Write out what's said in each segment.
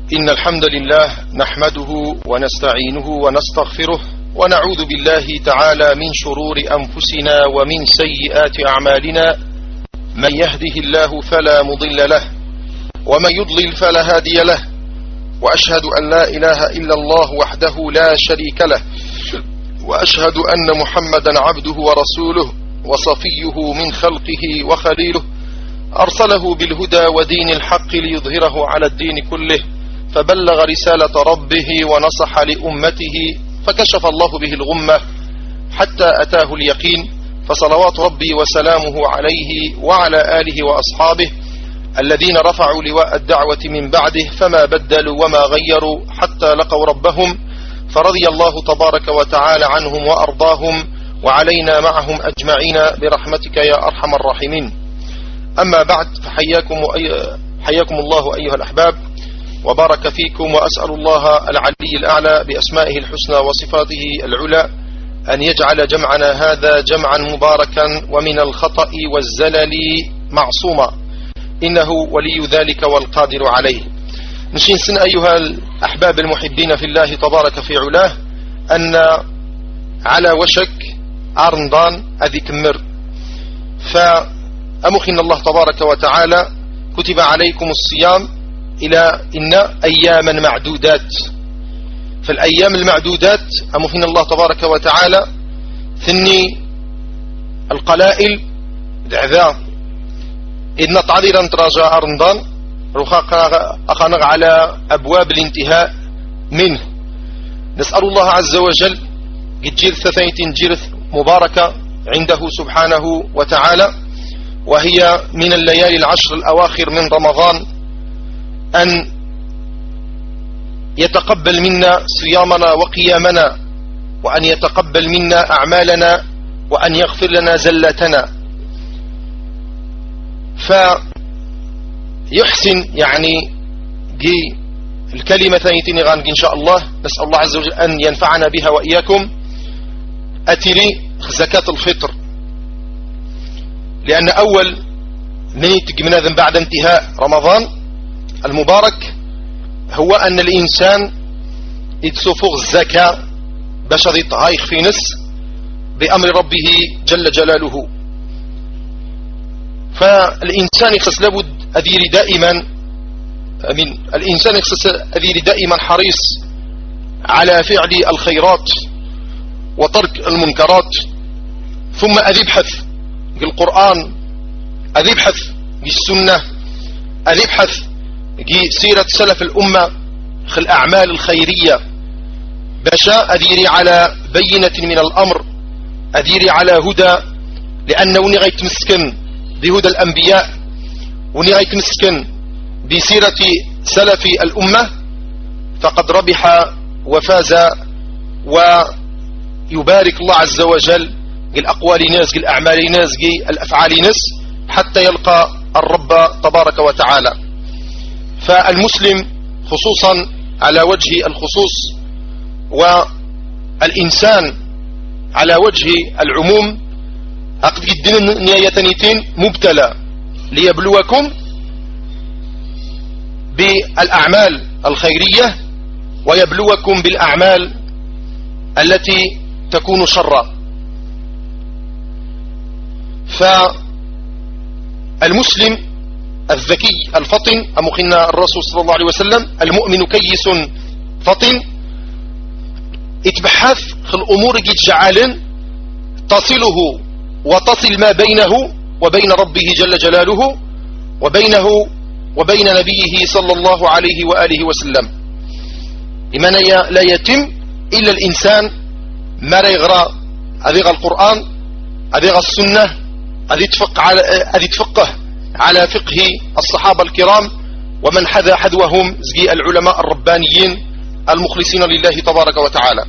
إن الحمد لله نحمده ونستعينه ونستغفره ونعوذ بالله تعالى من شرور أنفسنا ومن سيئات أعمالنا. من يهده الله فلا مضل له ومن يضلل فلا هادي له، وأشهد أن لا إله إلا الله وحده لا شريك له، وأشهد أن محمدا عبده ورسوله وصفيه من خلقه وخليله، أرسله بالهدى ودين الحق ليظهره على الدين كله، فبلغ رسالة ربه ونصح لأمته، فكشف الله به الغمة حتى أتاه اليقين. فصلوات ربي وسلامه عليه وعلى آله وأصحابه الذين رفعوا لواء الدعوة من بعده، فما بدلوا وما غيروا حتى لقوا ربهم، فرضي الله تبارك وتعالى عنهم وأرضاهم، وعلينا معهم أجمعين برحمتك يا أرحم الراحمين. أما بعد، حياكم الله أيها الأحباب وبارك فيكم، وأسأل الله العلي الأعلى بأسمائه الحسنى وصفاته العلى أن يجعل جمعنا هذا جمعا مباركا ومن الخطأ والزلل معصوما، إنه ولي ذلك والقادر عليه. نشين سن أيها الأحباب المحبين في الله تبارك في علاه أن على وشك رمضان أذي كمر، فأمخن الله تبارك وتعالى كتب عليكم الصيام إلى إن أياما معدودات. فالأيام المعدودات أمخن الله تبارك وتعالى ثني القلائل دعذا إن تعذيرا تراجع رمضان أخنغ على أبواب الانتهاء منه. نسأل الله عز وجل قد جيرث ثانية جيرث مباركة عنده سبحانه وتعالى، وهي من الليالي العشر الأواخر من رمضان، أن يتقبل منا صيامنا وقيامنا، وأن يتقبل منا أعمالنا، وأن يغفر لنا زلتنا. فيحسن يعني دي الكلمة ثانيتين غانق إن شاء الله. نسأل الله عز وجل أن ينفعنا بها وإياكم. أتري زكاة الفطر، لأن أول نيت من هذا بعد انتهاء رمضان المبارك هو أن الإنسان يتسفغ الزكاة باش غادي يطهايخ في نس بأمر ربه جل جلاله. فالإنسان يخص لابد أذير دائما الإنسان يخص أذير دائما حريص على فعل الخيرات وترك المنكرات، ثم أذي يبحث بالقرآن، أذي يبحث بالسنة، أذي يبحث سيرة سلف الأمة في الأعمال الخيرية، باشا أذيري على بينة من الأمر، أذيري على هدى، لأنه وني يتمسكن بهدى الأنبياء، وني يتمسكن بسيرة سلف الأمة، فقد ربح وفاز، ويبارك الله عز وجل الأقوال ناس، الأعمال ناس، الأفعال ناس، حتى يلقى الرب تبارك وتعالى. فالمسلم خصوصا على وجه الخصوص، والإنسان على وجه العموم، أقد جدنا نيتين مبتلى ليبلوكم بالأعمال الخيرية، ويبلوكم بالأعمال التي تكون شرا. فالمسلم الذكي الفطن أمخنا الرسول صلى الله عليه وسلم المؤمن كيس فطن اتبحث في الأمور جعل تصله وتصل ما بينه وبين ربه جل جلاله، وبينه وبين نبيه صلى الله عليه وآله وسلم. لمن لا يتم إلا الإنسان ما يغرى أذيغ القرآن، أذيغ السنة، أذي تفقه على فقه الصحابة الكرام، ومن حذا حذوهم زي العلماء الربانيين المخلصين لله تبارك وتعالى.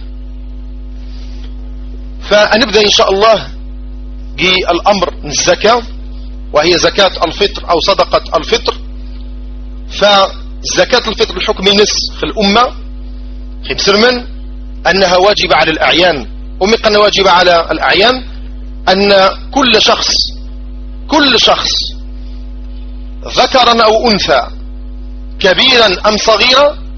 فنبدأ إن شاء الله بالأمر الزكاة، وهي زكاة الفطر أو صدقة الفطر. فزكاة الفطر الحكم نس في الأمة خبسر من أنها واجبة على الأعيان، ومقنا واجبة على الأعيان أن كل شخص ذكرا أو أنثى كبيرا أم صغيرا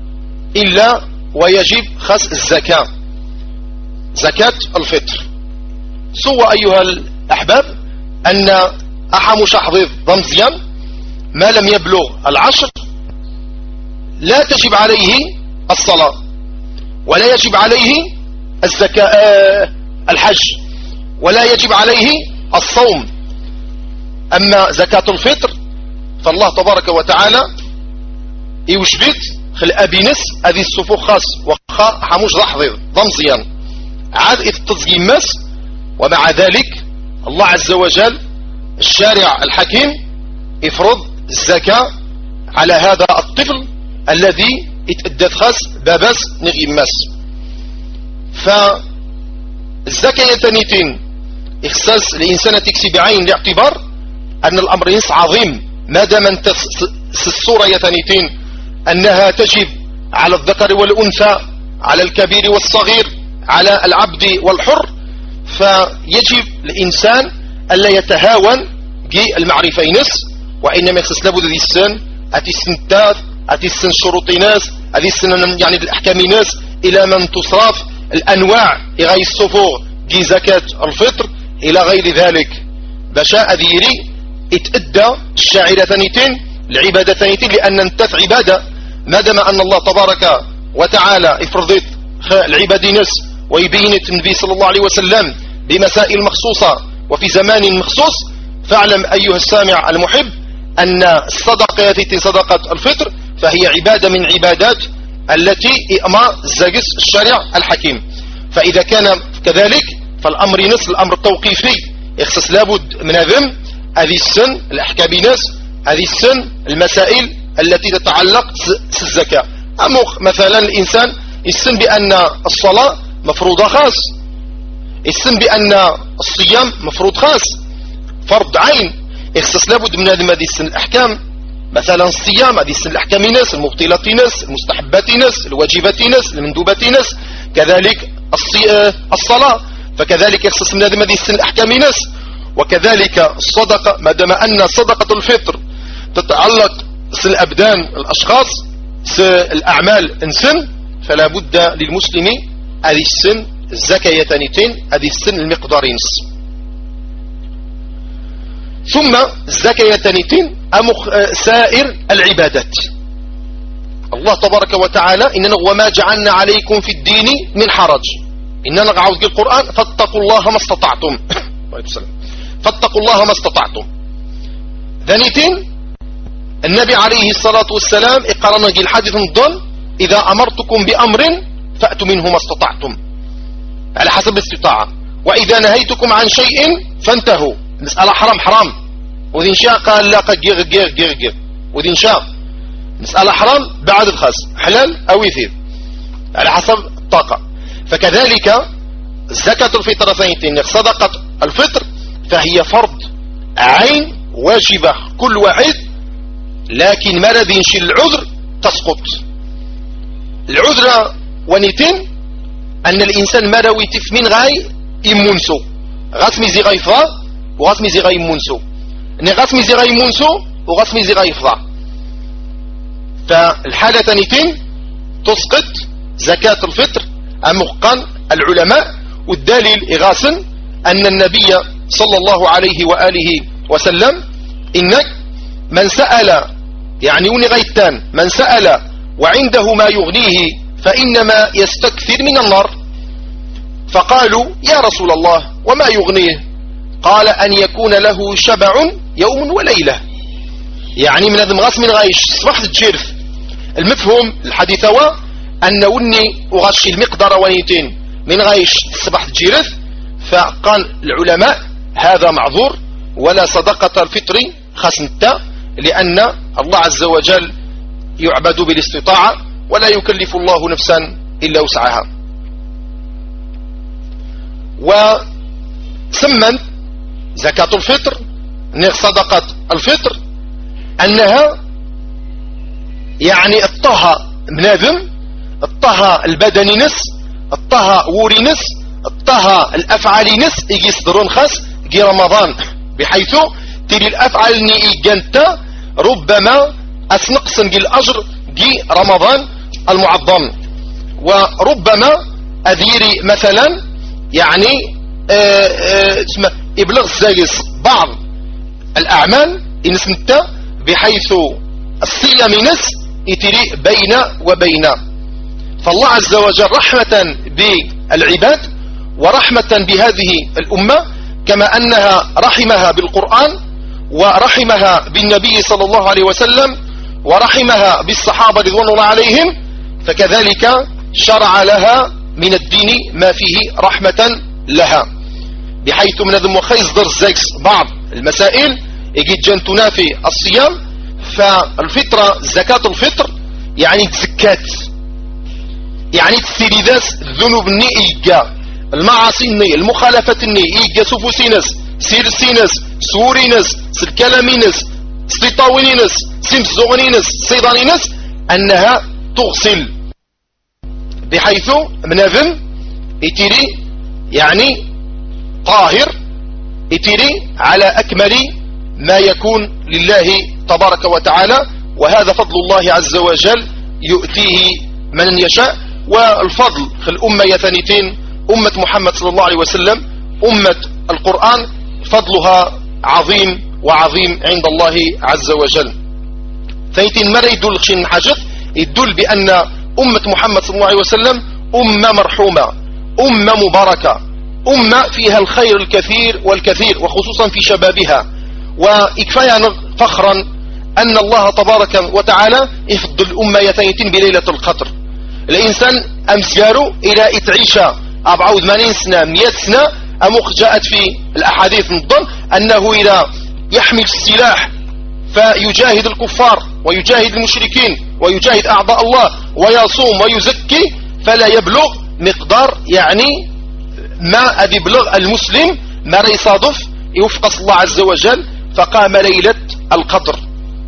إلا ويجب خاص الزكاة، زكاة الفطر. سوى أيها الأحباب أن أحم شحضيض ضمزيان ما لم يبلغ العشر لا تجب عليه الصلاة ولا يجب عليه الزكاة الحج ولا يجب عليه الصوم. أما زكاة الفطر فالله تبارك وتعالى يوجبت خل أبينس هذه الصفوخ خاص وخا حموش ضحضيض ضمزيان عاد التزجيم مس. ومع ذلك الله عز وجل الشارع الحكيم يفرض الزكاة على هذا الطفل الذي يتأدت خاص بابس نغيم مس. فالزكاة يتنيتين إخصاص الإنسان تكسي بعين الاعتبار أن الأمر ينس عظيم ما دام انت الصورة يتنيتين أنها تجب على الذكر والأنثى على الكبير والصغير على العبد والحر. فيجب الإنسان ألا يتهاون المعرفة ينس وإنما يخصص لابد ذي السن أتي السنتات أتي السن شروط ناس أتي السن يعني الأحكام ناس إلى من تصرف الأنواع إغاي الصفور دي زكاة الفطر إلى غير ذلك بشاء ذيري اتأدى الشاعرة ثانيتين العبادة ثانيتين لأن انتف عبادة ما دام أن الله تبارك وتعالى افرضت العبادة ناس ويبينت النبي صلى الله عليه وسلم بمسائل مخصوصة وفي زمان مخصوص. فاعلم أيها السامع المحب أن الصدقة التي صدقة الفطر فهي عبادة من عبادات التي إئماء الزاقس الشارع الحكيم. فإذا كان كذلك فالأمر نص الأمر التوقيفي يخصص لابد من ذم هذه السن الأحكام ناس هذه السن المسائل التي تتعلق بالزكاة. أما مثلا الإنسان السن بأن الصلاة مفروضة خاص السن بأن الصيام مفروض خاص فرض عين يخصص لابد من هذه السن الأحكام. مثلا الصيام هذه السن الأحكام ناس المبطلات ناس المستحبات ناس الواجبات ناس المندوبات ناس كذلك الصلاة فكذلك يخصص من هذه السن الأحكام ناس. وكذلك الصدقة ما دام أن صدقة الفطر تتعلق الأبدان الأشخاص الأعمال انسن فلا بد للمسلم هذه السن الزكاة تانيتين هذه السن المقدارين. ثم الزكاة تانيتين سائر العبادات. الله تبارك وتعالى إننا وما جعلنا عليكم في الدين من حرج إننا نقعد القرآن فاتقوا الله ما استطعتم فاتقوا الله ما استطعتم. ثانيتين النبي عليه الصلاة والسلام اقرنا الحديث الضل إذا أمرتكم بأمر فأتوا منه ما استطعتم على حسب الاستطاعة وإذا نهيتكم عن شيء فانتهوا. مسألة حرام حرام وذين شاء قال لا قد جير وذين شاء مسألة حرام بعد الخاص حلال أو يثير على حسب الطاقة. فكذلك زكاة الفطر ثانيتين صدقة الفطر فهي فرض عين واجبة كل واحد لكن مرض ينشي العذر تسقط. العذر ونيتين أن الإنسان مروي تفمين غاي يمونسو غاسمي زي غايفضا وغاسمي زي غاي يمونسو أن غاسمي زي غاي يمونسو وغاسمي زي غايفضا. فالحالة ثانيتين تسقط زكاة الفطر أمقان العلماء والدليل إغاسن أن النبي صلى الله عليه وآله وسلم إنك من سأل يعني ونغيتان من سأل وعنده ما يغنيه فإنما يستكثر من النار. فقالوا يا رسول الله وما يغنيه؟ قال أن يكون له شبع يوم وليلة يعني من هذا مغاس من غايش صباح الجيرف. المفهوم الحديث هو أن وني أغشي المقدار ونيتين من غايش صباح الجيرف. فقال العلماء هذا معذور ولا صدقة الفطر خسنتا لأن الله عز وجل يعبد بالاستطاعة ولا يكلف الله نفسا إلا وسعها. وثمن زكاة الفطر صدقة الفطر أنها يعني الطها مناذم الطها البدني نس الطها ووري نس الطها الأفعال نس يجي صدرون خاص يجي رمضان بحيث تلي الأفعال ني إيجانتا ربما أسنقصن جي الأجر جي رمضان المعظم. وربما أذيري مثلا يعني اسمه إبلاغ الزايس بعض الأعمال إنس نتا بحيث الصيام نس يتري بين وبين. فالله عز وجل رحمة بالعباد ورحمة بهذه الأمة كما أنها رحمها بالقرآن ورحمها بالنبي صلى الله عليه وسلم ورحمها بالصحابة رضوان الله عليهم، فكذلك شرع لها من الدين ما فيه رحمة لها، بحيث من ذم وخيز درس بعض المسائل يجي جن تنافي الصيام. فالفطرة زكاة الفطر يعني تزكات، يعني تثيري ذاس الذنوب الني إيجا المعاصي الني المخالفة الني إيجا سفوسينس سيرسينس سورينس سلكلامينس سلطاوينينس سمسزوغنينس سيضانينس أنها تغسل، بحيث منافم يتيري يعني طاهر يتيري على أكمل ما يكون لله تبارك وتعالى. وهذا فضل الله عز وجل يؤتيه من يشاء. والفضل في الأمة يثنيتين، أمة محمد صلى الله عليه وسلم أمة القرآن فضلها عظيم وعظيم عند الله عز وجل. فايتين مرة يدل خشين حاجة يدل بأن أمة محمد صلى الله عليه وسلم أمة مرحومة، أمة مباركة، أمة فيها الخير الكثير والكثير، وخصوصا في شبابها. وإكفايا فخرا أن الله تبارك وتعالى يفضل الأمة يتيتين بليلة القدر. الإنسان أمسياره إلى إتعيش 84 سنة 100 سنة أمخ جاءت في الأحاديث النظام أنه إلى يحمل السلاح فيجاهد الكفار ويجاهد المشركين ويجاهد أعضاء الله ويصوم ويزكي فلا يبلغ مقدار يعني ما يبلغ المسلم ما يصادف يوفق الله عز وجل فقام ليلة القدر.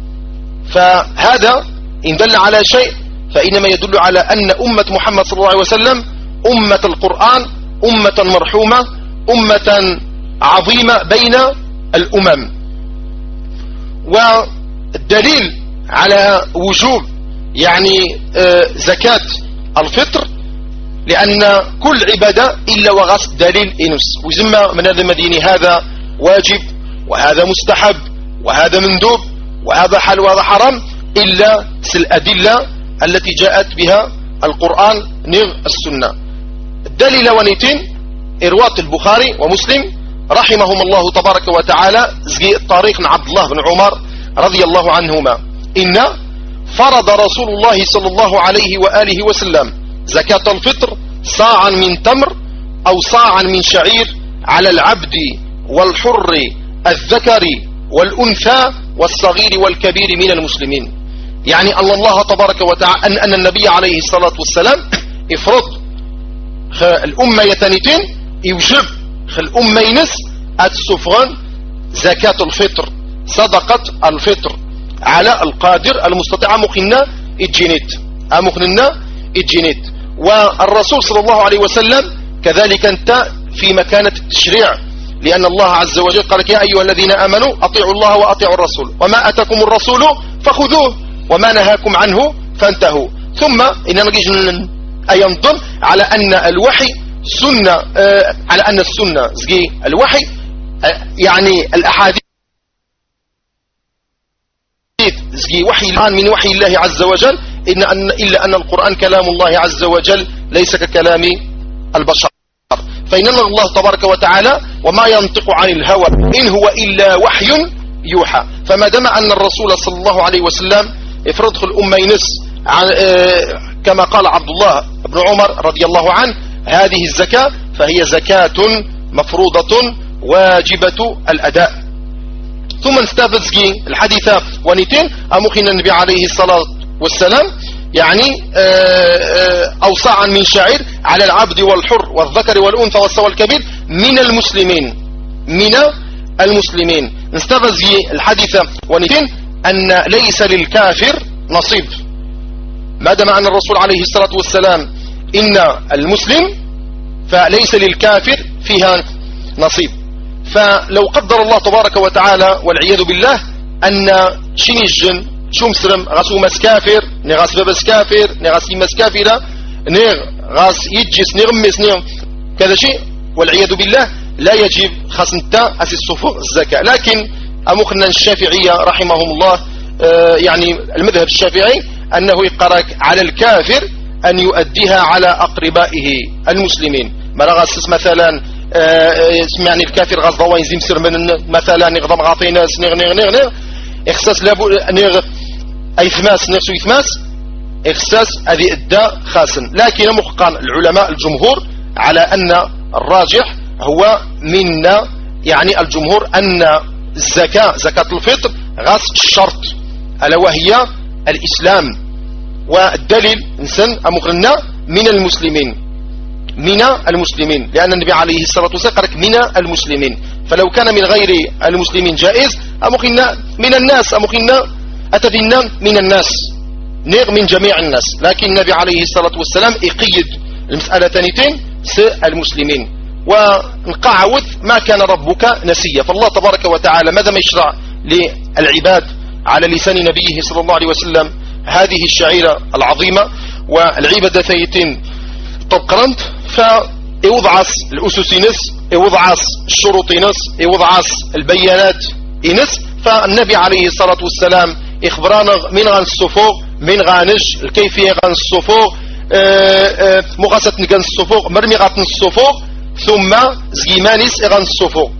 فهذا إن دل على شيء فإنما يدل على أن أمة محمد صلى الله عليه وسلم أمة القرآن أمة مرحومة أمة عظيمة بين الأمم. والدليل على وجوب يعني زكاة الفطر لأن كل عبادة إلا وغاس دليل إنس وزمى من هذا المدينة هذا واجب وهذا مستحب وهذا مندوب وهذا حل وهذا حرام إلا الأدلة التي جاءت بها القرآن نغ السنة. الدليل ونيتين إرواة البخاري ومسلم رحمهم الله تبارك وتعالى زي الطريق عبد الله بن عمر رضي الله عنهما إن فرض رسول الله صلى الله عليه وآله وسلم زكاة الفطر صاعا من تمر أو صاعا من شعير على العبد والحر الذكر والأنثى والصغير والكبير من المسلمين. يعني أن الله تبارك وتعالى أن النبي عليه الصلاة والسلام افرض الأمة يتنتين يوجب الأمة ينس السفغان زكاة الفطر صدقة الفطر على القادر المستطيع مخنا الجينيت. والرسول صلى الله عليه وسلم كذلك انت في مكانة التشريع لأن الله عز وجل قال يا أيها الذين آمنوا أطيعوا الله وأطيعوا الرسول وما أتاكم الرسول فخذوه وما نهاكم عنه فانتهوا. ثم إننا ينظم على أن الوحي سنة على أن السنة زي الوحي يعني الأحاديث زي وحي الآن من وحي الله عز وجل إلا أن القرآن كلام الله عز وجل ليس ككلام البشر. فإن الله تبارك وتعالى وما ينطق عن الهوى إن هو إلا وحي يوحى. فما دام أن الرسول صلى الله عليه وسلم افرض الأمة ينس كما قال عبد الله بن عمر رضي الله عنه هذه الزكاة فهي زكاة مفروضة واجبة الأداء. ثم نستفز الحديث ونيتين أمخن النبي عليه الصلاة والسلام يعني أوصاعا من شعير على العبد والحر والذكر والأنثى والصغير والكبير من المسلمين. نستفز الحديث ونيتين أن ليس للكافر نصيب ما دام أن الرسول عليه الصلاة والسلام إن المسلم فليس للكافر فيها نصيب. فلو قدر الله تبارك وتعالى والعياذ بالله أن شنيجن شمسرم غسومس كافر غاس باباس كافر غاس يماس كافرة غاس يجس مس كذا شيء والعياذ بالله لا يجب خاص نتا أسي الصفوق الزكاة. لكن أمخنا الشافعية رحمهم الله يعني المذهب الشافعي أنه يقرأك على الكافر أن يؤديها على أقربائه المسلمين. ما غاس مثلا يعني الكافر غاز ضوين زمسر من مثلا نغضم غاطيناس نغ إخساس لابو أيثماس نفسه إثماس إخساس هذه الداء خاسن. لكن مخقان العلماء الجمهور على أن الراجح هو منا يعني الجمهور أن الزكاة زكاة الفطر غاس الشرط ألا وهي الإسلام. والدليل نسن أمغرنا من المسلمين لأن النبي عليه الصلاة والسلام قال من المسلمين. فلو كان من غير المسلمين جائز أمغرنا من الناس أمغرنا أتدنا من الناس نغ من جميع الناس. لكن النبي عليه الصلاة والسلام يقيد المسألة ثانيتين المسلمين. ونقعود ما كان ربك نسيا. فالله تبارك وتعالى ماذا ما يشرع للعباد على لسان نبيه صلى الله عليه وسلم هذه الشعيرة العظيمة والعبادة ثيتين طبقرنت فيوضعس الأسس نس يوضعس الشروط نس يوضعس البيانات نس. فالنبي عليه الصلاة والسلام إخبرانا من غان الصفوق من غانج الكيفية غان الصفوق مغاسة نغان الصفوق مرمي غاتن الصفوق ثم زيمانيس غان الصفوق.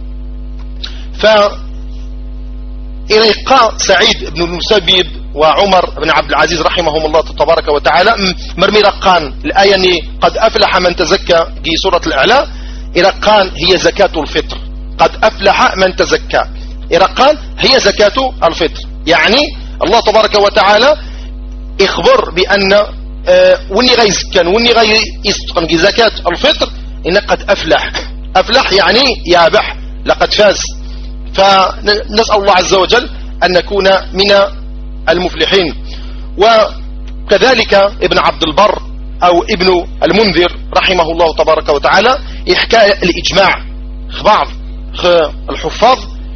إريقا سعيد بن المسيب وعمر بن عبد العزيز رحمهم الله تبارك وتعالى مرمي رقان الآية قد أفلح من تزكى في سورة الأعلى. إرقان هي زكاة الفطر. قد أفلح من تزكى إرقان هي زكاة الفطر. يعني الله تبارك وتعالى إخبر بأن وني غي زكان وني غي يستقن في زكاة الفطر إن قد أفلح يعني يابح لقد فاز. فنسأل الله عز وجل أن نكون من المفلحين. وكذلك ابن عبد البر أو ابن المنذر رحمه الله تبارك وتعالى يحكى الإجماع بعض الحفاظ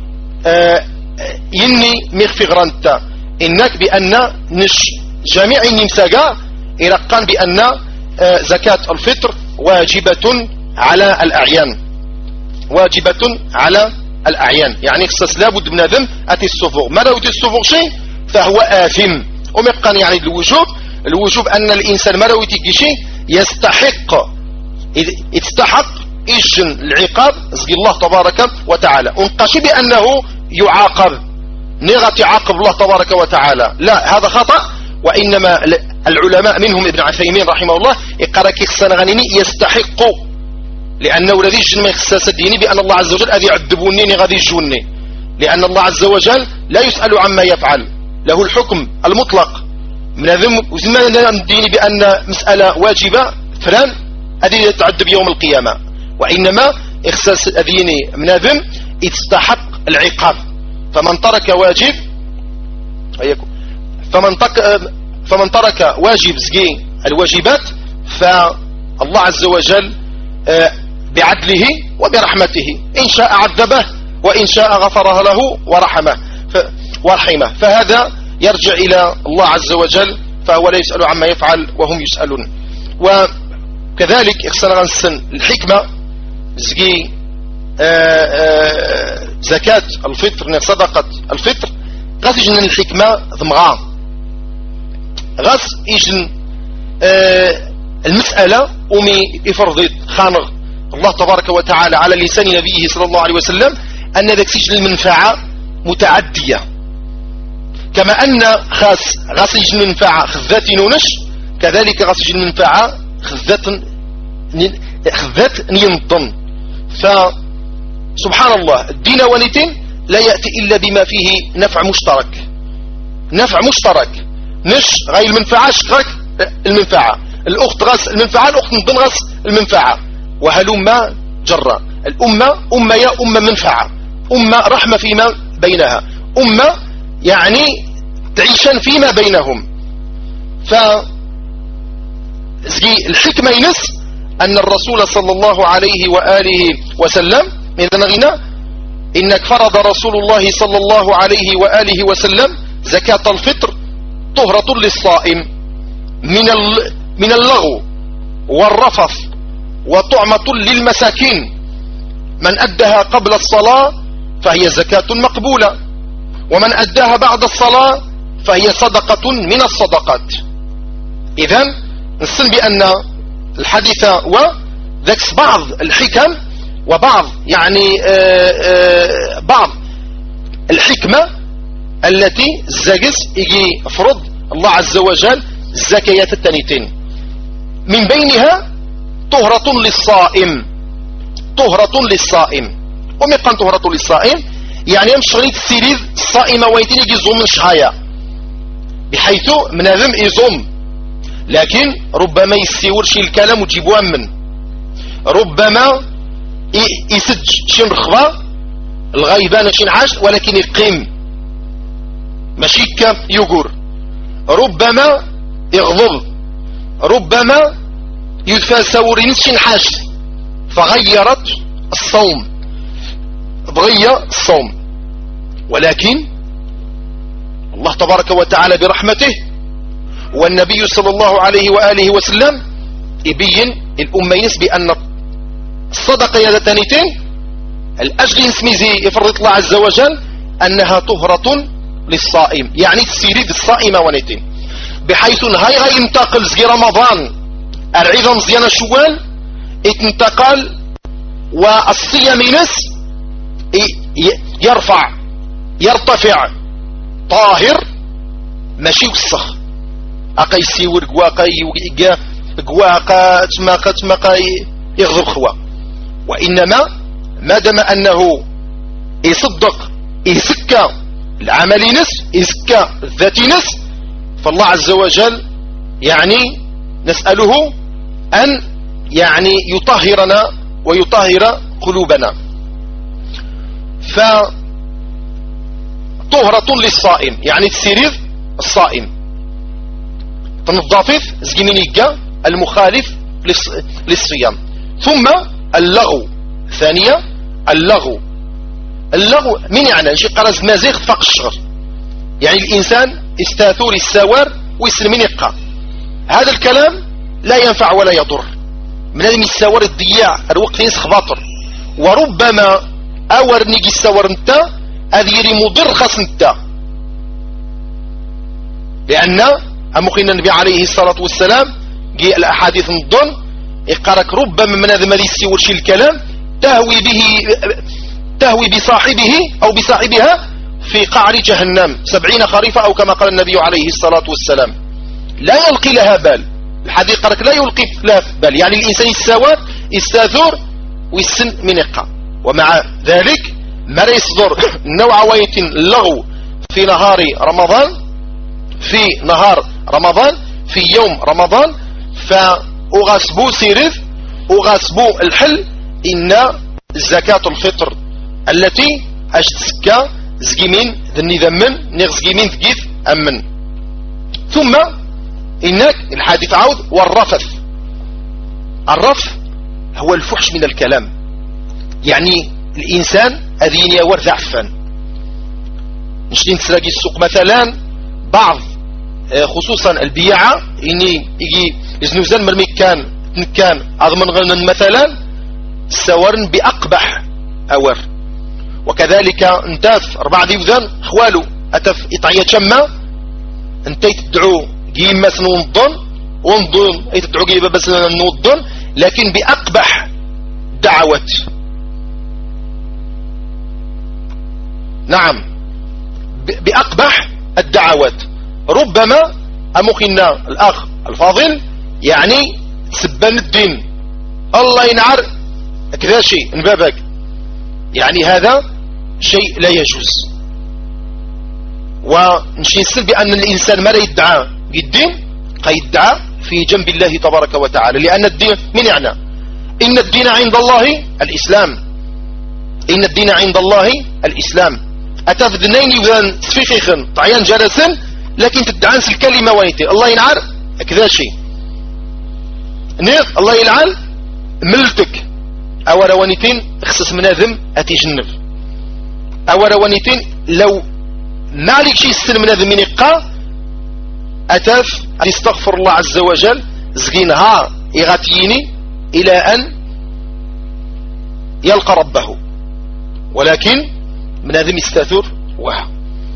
يني مغفي غرانتا إنك بأن نش جميع النمساقا إرقان بأن زكاة الفطر واجبة على الأعيان يعني خصص لابد من ذم أتي الصفوغ. ما لو الصفوغ شيء فهو آثم. ومقان يعني الوجوب أن الإنسان ما لو يتيجي شيء يستحق إجن العقاب زي الله تبارك وتعالى. ونقاشي بأنه يعاقب نغت يعاقب الله تبارك وتعالى لا هذا خطأ. وإنما العلماء منهم ابن عثيمين رحمه الله يقرأ كيخسان غنيني يستحق لأنه الذي يجن ما يخساس الديني بأن الله عز وجل أذي يعذبوني غادي يجوني. لأن الله عز وجل لا يسأل عما يفعل له الحكم المطلق من ذم وزمان الديني بأن مسألة واجبة فلان أذي يتعذب يوم القيامة. وإنما إخساس الديني من ذم يستحق العقاب. فمن ترك واجب فمن ترك واجب زكي الواجبات فالله عز وجل بعدله وبرحمته إن شاء عذبه وإن شاء غفره له ورحمه. فهذا يرجع إلى الله عز وجل فهو لا يسأل عما يفعل وهم يسألون. وكذلك إخسان الحكمة زكي زكاة الفطر صدقة الفطر غاس يجن الحكمة ضمغا غاس يجن المسألة أمي إفرضت خانغ الله تبارك وتعالى على لسان نبيه صلى الله عليه وسلم أن ذاك سجن المنفعة متعدية. كما أن غاس يجن المنفعة خذات نونش كذلك غاس يجن المنفعة خذات نينطن. فسبحان الله الدين ولتين لا يأتي إلا بما فيه نفع مشترك نش غير المنفعة شقرك المنفعة الأخت غاس المنفعة الأخت نضن غاس المنفعة وهلما جرى. الأمة أمة يا أمة منفعة أمة رحمة فيما بينها أمة يعني تعيشان فيما بينهم. الحكمة ينس أن الرسول صلى الله عليه وآله وسلم من غنى إنك فرض رسول الله صلى الله عليه وآله وسلم زكاة الفطر طهرة للصائم من اللغو والرفث وطعمة للمساكين من أدها قبل الصلاة فهي زكاة مقبولة، ومن أداها بعد الصلاة فهي صدقة من الصدقات. إذن نصل بأن الحديث وذكس بعض الحكم وبعض يعني بعض الحكمة التي الزاقس يجي فرض الله عز وجل الزكايات التانيتين، من بينها طهرة للصائم. طهرة للصائم ومقام طهرة للصائم يعني يمشغلي تسيريد الصائمة ويتين يجيزهم من شهايا بحيث مناذم يزوم، لكن ربما يسيور شي الكلام وتجيبوها من ربما يسج شي رخبة الغيبان شي عاش ولكن يقيم ماشي يقور، ربما يغضب، ربما يدفع سورين شي نحاش فغيرت الصوم، بغي الصوم. ولكن الله تبارك وتعالى برحمته والنبي صلى الله عليه وآله وسلم يبين الأمينس بأن الصدقة يدتانيتين الأجل نسميزي يفرط الله عز وجل أنها طهرة للصائم، يعني تسيريد الصائمة ونيتين، بحيث هاي غاي ينتقل زي رمضان العظم زيانا شوال يتنتقل والصيام نس يرتفع طاهر ماشي وسخ اقا يسيور قواقا قواقا تماقا يغضب خوا، وانما ما دام انه يصدق يزكى العمل نس يزكى الذات نس فالله عز وجل يعني نسأله أن يعني يطهرنا ويطهر قلوبنا. فطهرة للصائم يعني تسيرير الصائم تنظافف زجمينيكا المخالف للصيام. ثم اللغو ثانية اللغو من يعني شي قرز مازيغ فق الشغر، يعني الإنسان استاثور السوار ويسلمين يقع، هذا الكلام لا ينفع ولا يضر، من هذا السوار الضياع الوقت ينسخ باطر، وربما أور نيجي السوار انت أذيري مضر خاص انت، لأن أمخينا النبي عليه الصلاة والسلام جاء الأحاديث الضن يقارك ربما من هذا ما يسيور شي الكلام تهوي بصاحبه أو بصاحبها في قعر جهنم 70 خريفا أو كما قال النبي عليه الصلاة والسلام، لا يلقي لها بال، الحديث قالك لا يلقي لها بال، يعني الإنسان السواد يستاثر ويسن من يقع. ومع ذلك ما يصدر نوع ويت اللغو في نهار رمضان في يوم رمضان فأغسبو سيرث أغسبو الحل إن زكاة الفطر التي أشتسكا زجيمين ذني ذمن نغزجيمين ذجيث أمن. ثم إنك الحادث عود والرفث، الرفث هو الفحش من الكلام، يعني الإنسان أذين يور ذعفا نشتين تسلاقي السوق مثلا بعض خصوصا البيعة إني يجي يزنوزان مرميكان نكان أضمن غنن مثلا سورن بأقبح أور، وكذلك انتاف 4 ديوذان خوالو أتف إطعية شما انت تدعو جيم مثلا ونضن اي تدعو جيبا بس نوضن، لكن بأقبح دعوة. نعم بأقبح الدعوات. ربما أمخنا الأخ الفاضل يعني سبان الدين الله ينعر كذا شيء انبابك، يعني هذا شيء لا يجوز. ونشي نسل بأن الإنسان ما لا يدعى الدين قيدعى في جنب الله تبارك وتعالى، لأن الدين من يعني إن الدين عند الله الإسلام، إن الدين عند الله الإسلام. أتفدنين يبدان سفيخيخن طعيان جالسا لكن تدعانس الكلمة وينتي الله ينعر كذا شيء نيق الله يلعن ملتك أو روانيتين اخصص مناذم أتيجنب أو روانيتين لو مالك شيء السن مناذم من إقا أتاف يستغفر الله عز وجل زقينها إغاتيني إلى أن يلقى ربه، ولكن من هذا يستاثر واه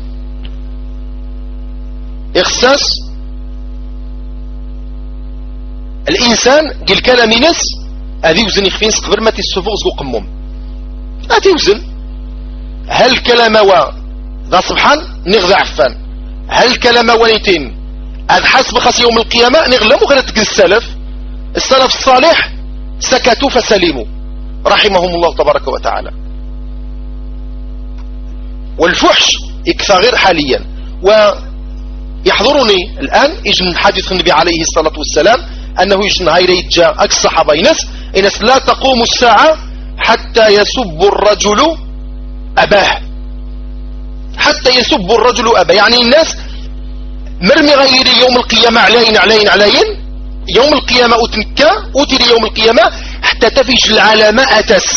إخساس الإنسان قل كلام ناس هذه وزن يخفين قبل ما تسفوغ زقو قموم هذه وزن هل كلام ذا سبحان نغذى عفان هل كلام ونيتين هذا حسب خاص يوم القيامة نغلموا غير السلف الصالح سكتوا فسلموا رحمهم الله تبارك وتعالى. والفحش يكثر حاليا، ويحضرني الآن يجن حديث النبي عليه الصلاة والسلام أنه يجن هاي جاء أكس صحابة إنس لا تقوم الساعة حتى يسب الرجل أباه، حتى يسب الرجل أباه، يعني الناس مرمي غير يوم القيامة علين يوم القيامة أتنكا أتري يوم القيامة حتى تفيش العلامة أتس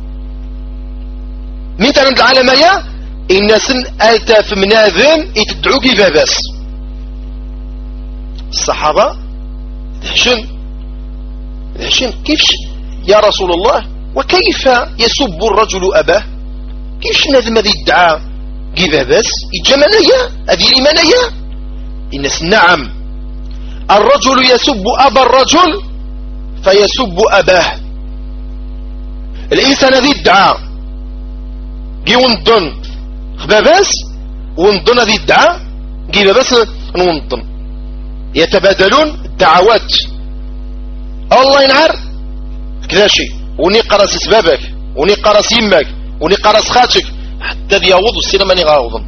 من ترند العلامة يا الناس أتاف مناذن يتدعو كيف بس الصحابة دهشن كيف يا رسول الله وكيف يسب الرجل أباه كيف نذم ذي الدعاء كيف بس الجمانية هذه الإيمانية الناس نعم الرجل يسب أبا الرجل فيسب أباه الإنسان ذي الدعاء جي ونضن خباباس ونضن ذي الدعاء جي باباس نونضن يتبادلون الدعوات الله ينعر كذا شيء وني قرص سبابك وني قرص يمك وني قرص خاتك حتى ذي يعوض السينما ني غاوضن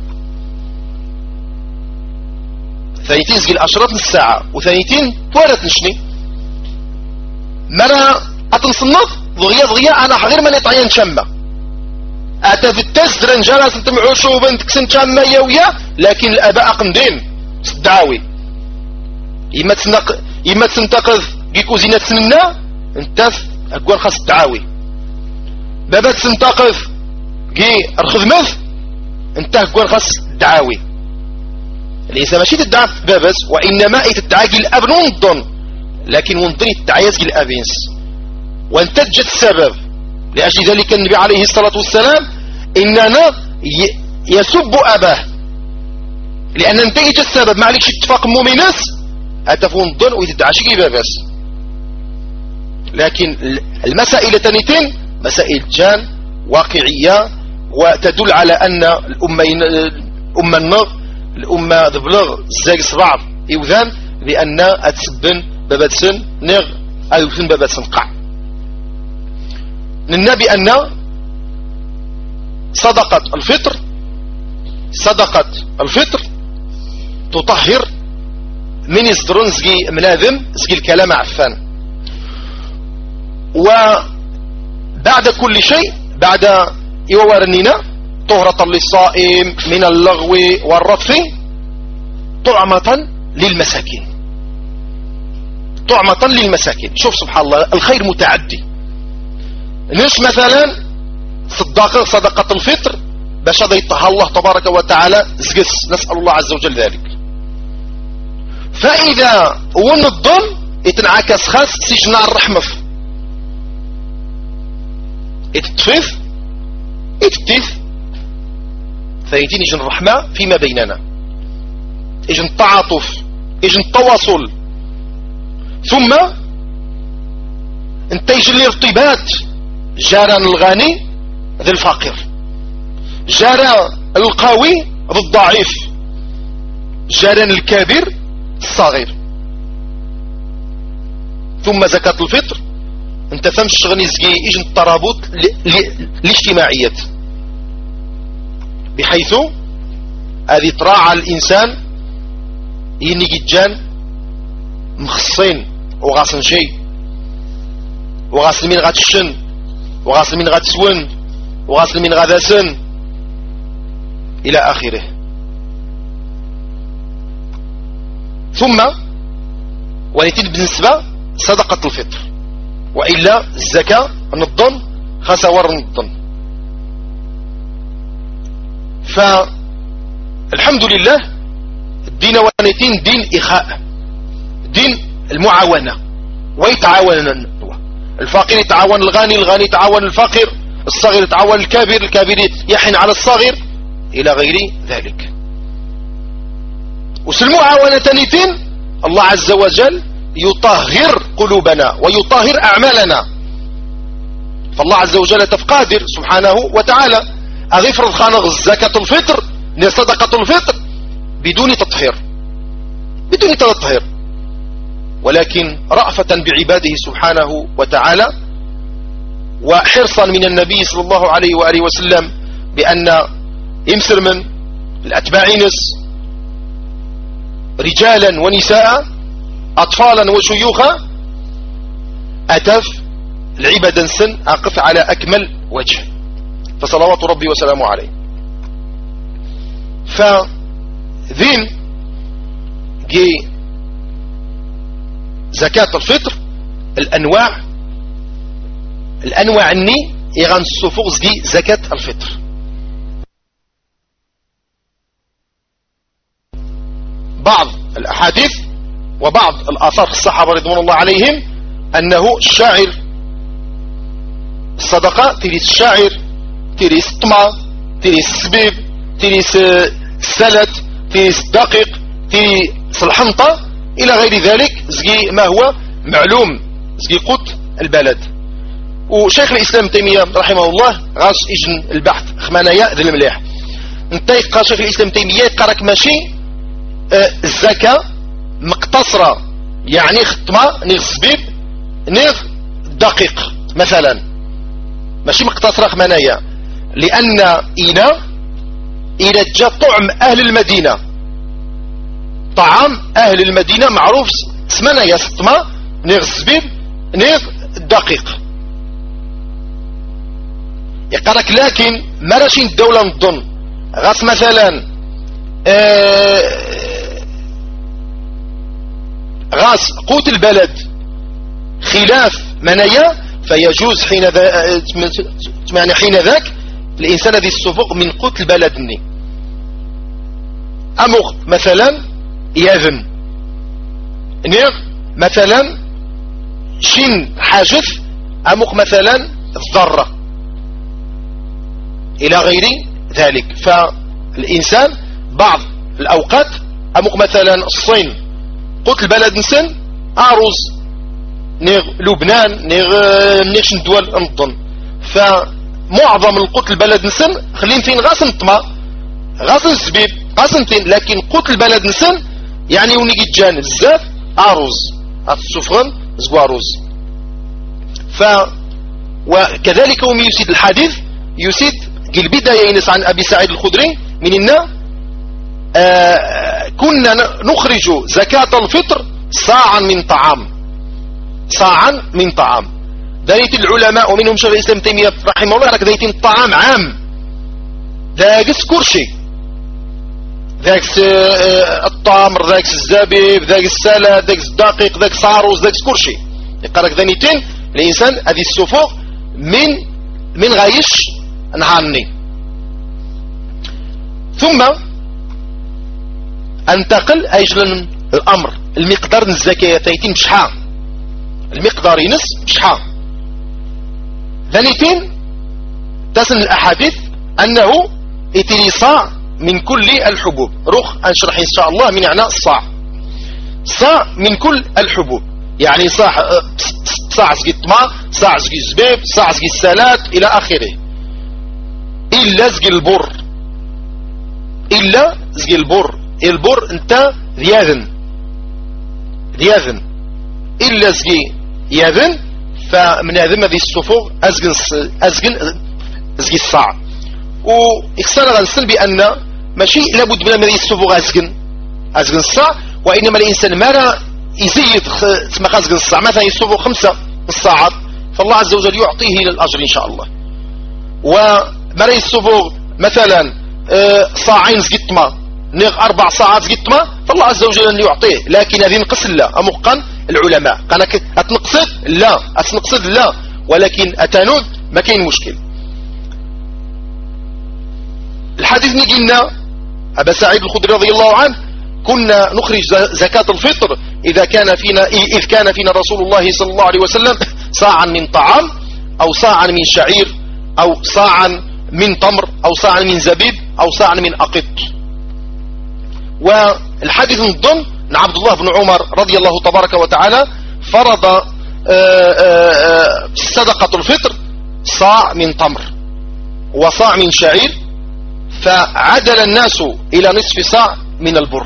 ثانيتين زقل أشرط الساعة وثانيتين توارت نشني مرة أتنصنف ضغيا أنا غير من يطعين شمة أتا في التست رنجالة سنتمعوشو بنتك سنشمة يويا لكن الأباء قندين صدعاوي إما تسنتقذ جيكو زينة سننا انتف أقوان خاص الدعاوي بابا تسنتقذ جي الخدمث انتف أقوان خاص الدعاوي الإنسان ماشي تدعى في بابس وإنما يتدعى الأب ننضن لكن ونضن يتدعى الأبينس وانتجت السبب لأجل ذلك النبي عليه الصلاة والسلام إننا يسب أباه لأن انتجت السبب ما عليكش اتفاق مؤمنس أتفون ضن ويتدعى شيء بابس. لكن المسائل تانيتين مسائل جان واقعية وتدل على أن الأمة النغ الأمة ذبلغ الزاق صباع إوذان لأن أتسبن بابتسن نغ أيوثن بابتسن قع النبي أن صدقة الفطر تطهر من يصدرون زقي ملاذم زقي الكلام عفان. وبعد كل شيء بعد يوارنينا طهرة للصائم من اللغو والرفث طعمة للمساكين. شوف سبحان الله الخير متعدي. نش مثلا صدقة الفطر باش هذا يطهى الله تبارك وتعالى زقس نسأل الله عز وجل ذلك. فإذا ونضم يتنعكس خاص سجنا الرحمة يتطفف فيتين يجن الرحمة فيما بيننا يجن التعاطف يجن التواصل ثم انت يجن الارتباط جاران الغني ذي الفقير جاران القوي ذي الضعيف جاران الكبير الصغير. ثم زكاة الفطر انت فهمش شغني زكي يجن الترابط الاجتماعيات بحيث هذه تراعى الإنسان يني جان مخصين وغاسن شيء وغاسن من غاتشن وغاسن من غاتسون وغاسن من غادسن إلى آخره. ثم ونتيجة بالنسبة صدقة الفطر وإلا الزكاة نضن خسور نضن. فالحمد لله الدين ونيتين دين إخاء، دين المعاونة، ويتعاون الفقير يتعاون الغني، الغني يتعاون الفقير، الصغير يتعاون الكبير، الكبير يحن على الصغير إلى غير ذلك. وسالمعاونة نيتين الله عز وجل يطهر قلوبنا ويطهر أعمالنا. فالله عز وجل تفقادر سبحانه وتعالى أغفر خانغ زكاة الفطر صدقة الفطر بدون تطهير، بدون تطهير، ولكن رأفة بعباده سبحانه وتعالى، وحرصا من النبي صلى الله عليه وآله وسلم بأن يمسر من الأتباع نس رجالا ونساء أطفالا وشيوخا أتف العبادة سن أقف على أكمل وجه، فصلوات ربي وسلامه عليه. فذين جي زكاة الفطر الأنواع الني يغان الصفوغ دي زكاة الفطر. بعض الأحاديث وبعض الآثار الصحابة رضوان الله عليهم أنه الشاعر الصدقة تريس الشاعر، تريس الطمع، تريس السبيب، تريس السلت، تريس الدقيق، تريس الحنطة إلى غير ذلك، زكي ما هو معلوم، زكي قوت البلد. وشيخ الإسلام تيمية رحمه الله غاش إجن البحث خمانايا ذي المليح انتيق شيخ الإسلام تيمية قارك ماشي الزكاة مقتصرة، يعني ختمة نيغ السبيب نيغ الدقيق مثلا، ماشي مقتصرة خمانايا، لأن إلى جاء طعم أهل المدينة، طعام أهل المدينة معروف اسمنا يا ستمة نيغ السبيب نيغ الدقيق يقرك. لكن ما راشين الدولة نظن غاس مثلا غاس قوت البلد خلاف منايا، فيجوز حين ذاك الإنسان ذي السفوق من قوت البلد مني. أمغ مثلا ياذن نيغ مثلا شين حاجث، أمغ مثلا الضرة إلى غير ذلك. فالإنسان بعض الأوقات أمغ مثلا الصين قوت البلد نسن أروز نيغ لبنان نيغ شن دول نظن، فمعظم القوت البلد نسن خلين فين غاسن الطما غاسن الزبيب غاسن فين، لكن قوت البلد نسن يعني ونيجي جان بزاف أروز السفغن زقوا أروز. وكذلك هم يسيد الحديث يسيد البداية ينس عن أبي سعيد الخدري من إنه كنا نخرج زكاة الفطر صاعا من طعام، صاعا من طعام. ذلك العلماء ومنهم شيخ الإسلام تيمية رحمه الله راك ذلك الطعام عام، ذاك كرشي، ذاك التمر، ذاك الزبيب، ذاك السلة، ذاك الدقيق، ذاك العروس، ذاك كرشي. يقرأك ذنيتين الإنسان هذه السفوق من غايش نهارني. ثم انتقل ايجل الامر المقدار الزكاة تيتم شحال، المقدار ينس شحال. ذنيتين تسن الاحاديث انه اتري صاع من كل الحبوب، روح انشرح ان شاء الله من معنى الصاع، صاع من كل الحبوب، يعني صاع زكي الطما، صاع زكي الزبيب، صاع زكي السلات الى اخره، الا زكي البر، الا زكي البر. البر انت ذياذن الا زكي ياذن، فمن هذا ذي الصفوغ ازقن زكي الصاع. ويخسر غنسن بان ماشي لابد من هذه الصفوغ ازقن الصاع، وانما الانسان ما لا يزيد تسمى ازقن الصاع، مثلا الصفوغ 5 الصاعات، فالله عز وجل يعطيه للاجر ان شاء الله. وما لا الصفوغ مثلا صاعين زكي الطما نيغ 4 ساعات زكي الطما، فالله عز وجل يعطيه. لكن هذه نقص لا أمقن العلماء قالك أتنقصد لا أتنقصد لا، ولكن أتانون ما كاين مشكل. الحديث نجينا أبا سعيد الخدري رضي الله عنه كنا نخرج زكاة الفطر إذ كان فينا رسول الله صلى الله عليه وسلم صاعا من طعام أو صاعا من شعير أو صاعا من تمر أو صاعا من زبيب أو صاعا من أقط. والحديث نظن أن عبد الله بن عمر رضي الله تبارك وتعالى فرض صدقة الفطر صاع من تمر وصاع من شعير، فعدل الناس إلى نصف صاع من البر.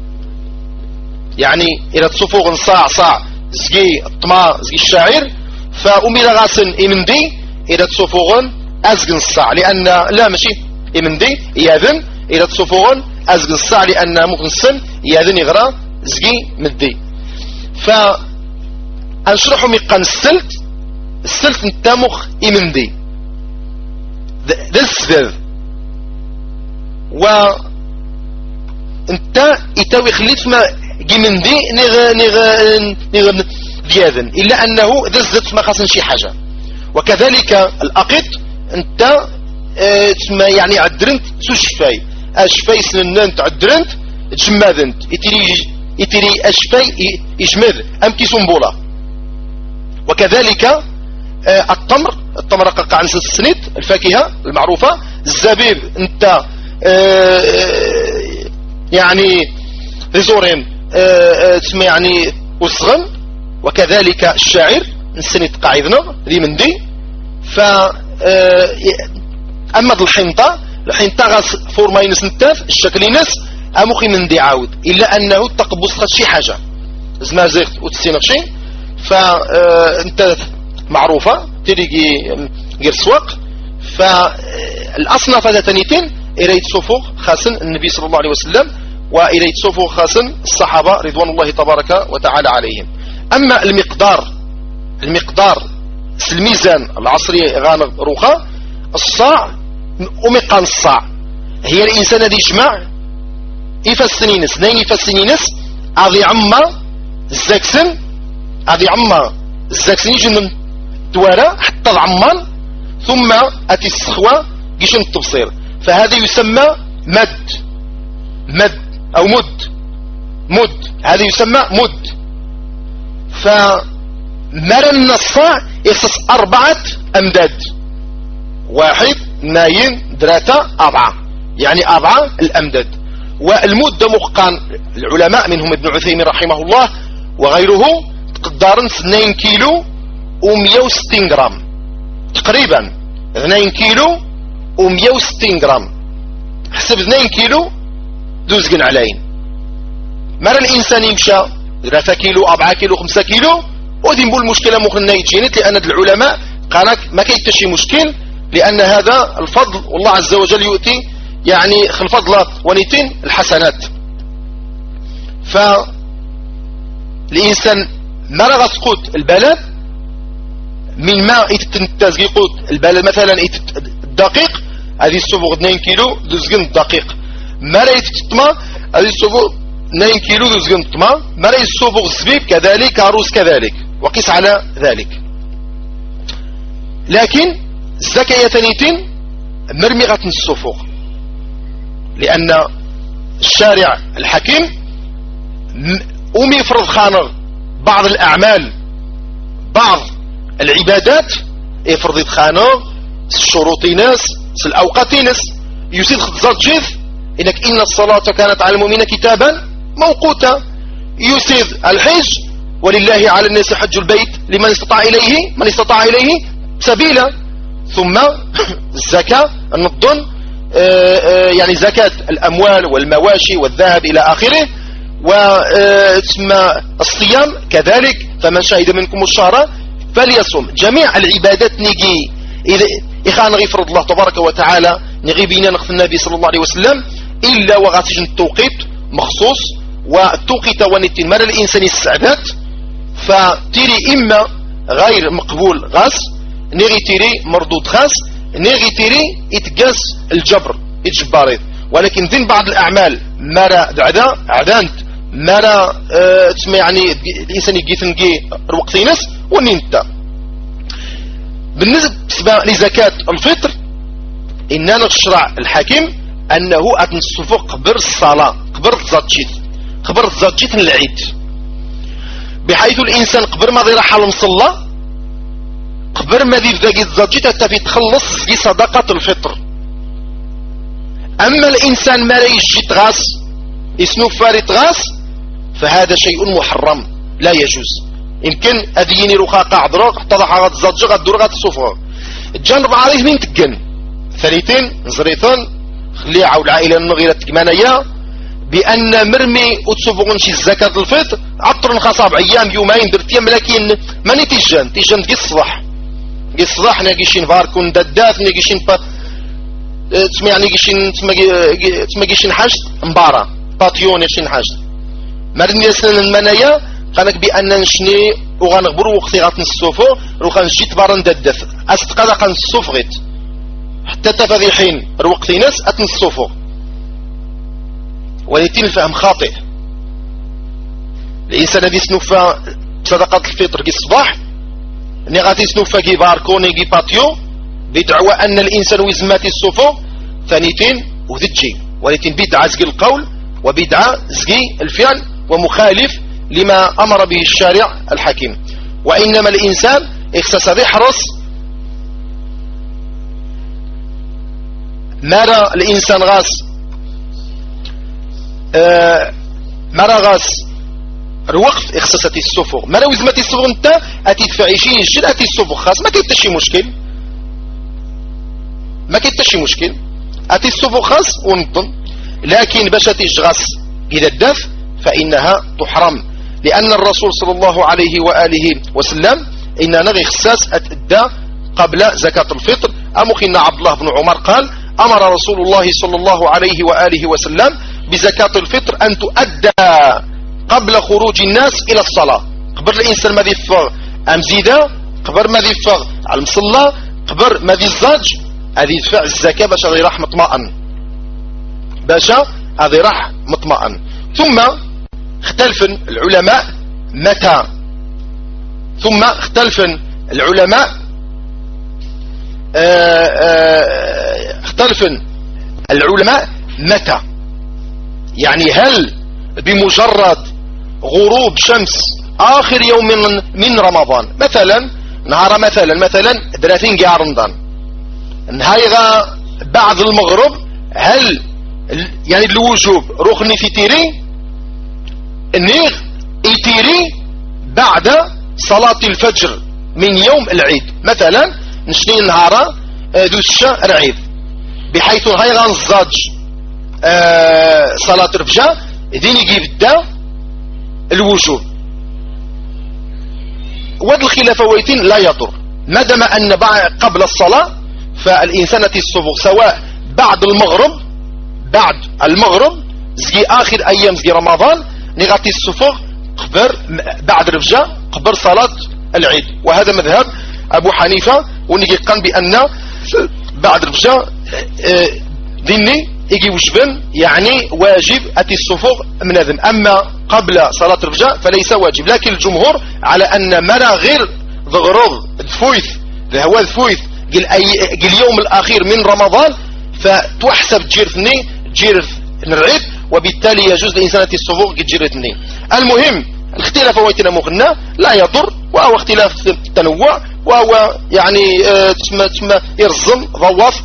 يعني إلى تصفوغ صاع زكي الطما زكي الشعير، فأمير غاسن إمندي إلى تصفوغ أزقن الصاع، لأن لا ماشي إمندي ياذن إلى تصفوغ أزقن الصاع، لأن ممكن السن ياذن يغرى زكي مدي. فأنشرحوا ميقان السلت نتامخ إمندي ذا السبب، و انت يتاوي خليت ما جيمندي نغ دياذن، إلا أنه ذا الزت ما خاصن شي حاجة. وكذلك الأقط انت تسمى يعني عدرنت سو شفاي اشفاي سننت عدرنت تجمادنت يتري اشفاي يجمد ام كي سنبولا. وكذلك التمر قطع عن السنيت الفاكهة المعروفة، الزبيب انت يعني ريزورين تسمى يعني وصغن. وكذلك الشاعر السنيت قاعدنا ذي من دي. ف اما الحنطة غاس فور ماينس نتاف الشكل ناس امخي من دي عاود، الا انه تقبص خد شي حاجة زما زيغت وتسينغ شي. فانت معروفة تريجي غير سواق. فالاصناف هذا تانيتين إلى يتصفوغ خاصن النبي صلى الله عليه وسلم، وإلى يتصفوغ خاصن الصحابة رضوان الله تبارك وتعالى عليهم. أما المقدار الميزان العصري غانغ روخا الصاع ومقان الصاع هي الإنسان الذي يجمع يفسنينس نين يفسنينس أذي عما الزاكسن يجن دوارا حتى العمان ثم أتي الصخوة جيشن التبصير، فهذا يسمى مد أو مد هذا يسمى مد. فمرن الصاع يخصص 4 أمداد، 1 2 3 4 يعني 4 الأمداد. والمد مقان العلماء منهم ابن عثيمين رحمه الله وغيره تقدرن 2 كيلو و160 جرام تقريبا، 2 كيلو و160 جرام حسب 2 كيلو دوزقن علين. مرة الإنسان يمشى 3 كيلو 4 كيلو 5 كيلو ودي نقول المشكلة ممكن يتجينت، لأن العلماء قالك ما كيتشي مشكل، لأن هذا الفضل والله عز وجل يؤتي يعني الفضل ونيتين الحسنات. فالإنسان ما رغى تقود البلد من ما يتنتاز يقود البلد مثلا الدقيق هذه السبوغ 2 كيلو دوزقن الدقيق، ما لا يتتما هذه السبوغ 2 كيلو دوزقن الطما، ما لا السبوغ الزبيب كذلك عروس كذلك، وقيس على ذلك. لكن الزكاة تنيتين مرمغة السفوغ، لأن الشارع الحكيم يفرض خانغ بعض الأعمال بعض العبادات يفرض خانغ الشروط ناس الأوقات ناس يسيد خطزات جيث إنك إن الصلاة كانت على المؤمنين كتابا موقوتا، يسيد الحج ولله على الناس حج البيت لمن استطاع إليه سبيلا. ثم الزكاة النضن يعني زكاة الأموال والمواشي والذهب إلى آخره. وثم الصيام كذلك، فمن شهد منكم الشهر فليصم. جميع العبادات نيجي إذا إخان غيفرض الله تبارك وتعالى نغيبين نخف النبي صلى الله عليه وسلم إلا وغاتجن التوقيت مخصوص، والتوقيت ونتين مال الإنسان السعدات فتيري إما غير مقبول غاس نيغي تيري مردود خاص نيغي تيري يتقاس الجبر يتجباريض. ولكن ذين بعض الأعمال مارا دعدا عدانت مارا تسمى يعني الإنسان يجيثنجي الوقتينس وننتا. بالنسبة لزكاة الفطر إننا نشرع الحاكم أنه أتنصفق قبر الصلاة قبر الزاتشيت قبر تزاجيت العيد، بحيث الانسان قبر ما راح المصلى قبر ما ذي ذاك تزاجيت حتى في تخلص في صدقة الفطر. اما الانسان ما لا يجي تغاس يسنو فاري تغاس فهذا شيء محرم لا يجوز. يمكن اذيني رخاقة عذرق حتى ضحى غاد الزاجي غاد دور غاد الصفر تجنب عليه من تقن ثالثين زريثون خلي عاود العائلة المغيرة تكمانية بأن مرمي وتصفغن شي زكاة الفطر عطر خاصة بأيام يومين درت يوم، لكن ماني تيجان في الصباح في الصباح ناقيشين فاركون دادات ناقيشين تسمى يعني تسمى حاجة مبارا باتيون يشين حاجة مرمي سنن المنايا قالك بأن نشني وغنغبرو وقتي غتنصفو وغنجي تبارن دادات أستقادا غنصفغيت حتى تفضيحين الوقت ناس أتنصفو، ولكن الفهم خاطئ. الإنسان الذي سنوفا بصدقة الفطر كي الصباح نغاتي سنوفا كي باركوني كي باتيو بدعوى أن الإنسان ويزماتي الصفو ثانيتين وذجي، ولكن بدعة زقي القول وبدعة زقي الفعل ومخالف لما أمر به الشارع الحكيم. وإنما الإنسان اختص يحرص مرى الإنسان غاس مرى غاس الوقت اختصتي السفر مرى وزمتي السفر انت اتدفعيشين الجل اتي السفر خاص ما كيتشي مشكل اتي السفر خاص ونطن، لكن باش تجغس إذا الدف فإنها تحرم، لأن الرسول صلى الله عليه وآله وسلم إن نغي خصاص أتأدى قبل زكاة الفطر. أمخنا عبد الله بن عمر قال أمر رسول الله صلى الله عليه وآله وسلم بزكاة الفطر أن تؤدى قبل خروج الناس إلى الصلاة. قبل الإنسان ما يفغ أمزيدة قبل ما يفغ على المصلى قبل ما الزاج هذه يدفع الزكاة باش هذه راح مطمئن ثم اختلف العلماء متى متى يعني هل بمجرد غروب شمس آخر يوم من رمضان مثلا نهار مثلا 30 كاع رمضان نهاية بعد المغرب هل يعني الوجوب رخني في تيري النيغ يتيري بعد صلاة الفجر من يوم العيد مثلا نشني نهار ذو الشهر العيد، بحيث هاي غنزاج صلاة الفجر دين يبدا الوجوب. وهذا الخلاف ويتين لا يضر ما دام أن قبل الصلاة فالإنسان الصبغ سواء بعد المغرب زي آخر أيام زي رمضان نغطي الصفغ قبر بعد الفجر قبر صلاة العيد. وهذا مذهب أبو حنيفة ونجي قن بأن بعد الفجر ذني يجي وجبا يعني واجب أتي الصفوغ من هذا، أما قبل صلاة الفجر فليس واجب. لكن الجمهور على أن مرا غير ضغرض الفويث هو الفويث قل اليوم الأخير من رمضان فتحسب جير العيد، وبالتالي يجوز الإنسان أتي الصفوغ جير اثنين. المهم الاختلاف ويتنا مغنى لا يضر، وهو اختلاف التنوع، وهو يعني تسمى يرزم ضواف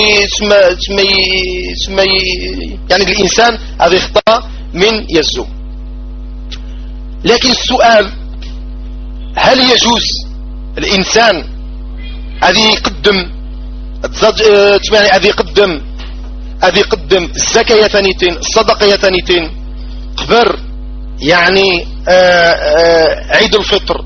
يعني الإنسان هذا يخطأ من يزو. لكن السؤال هل يجوز الإنسان هذه يقدم هذه يقدم الزكاة ثانيتين الصدقة ثانيتين قبر يعني عيد الفطر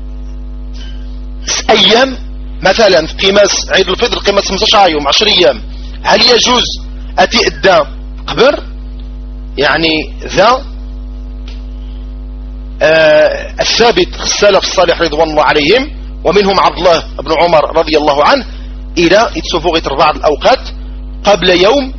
أيام مثلا في قيماس عيد الفطر قيماس 15 يوم 10 أيام، هل يجوز أتي أدى قبر يعني ذا الثابت السلف الصالح رضوان الله عليهم ومنهم عبد الله بن عمر رضي الله عنه إلى يتصفوغ بعض الأوقات قبل يوم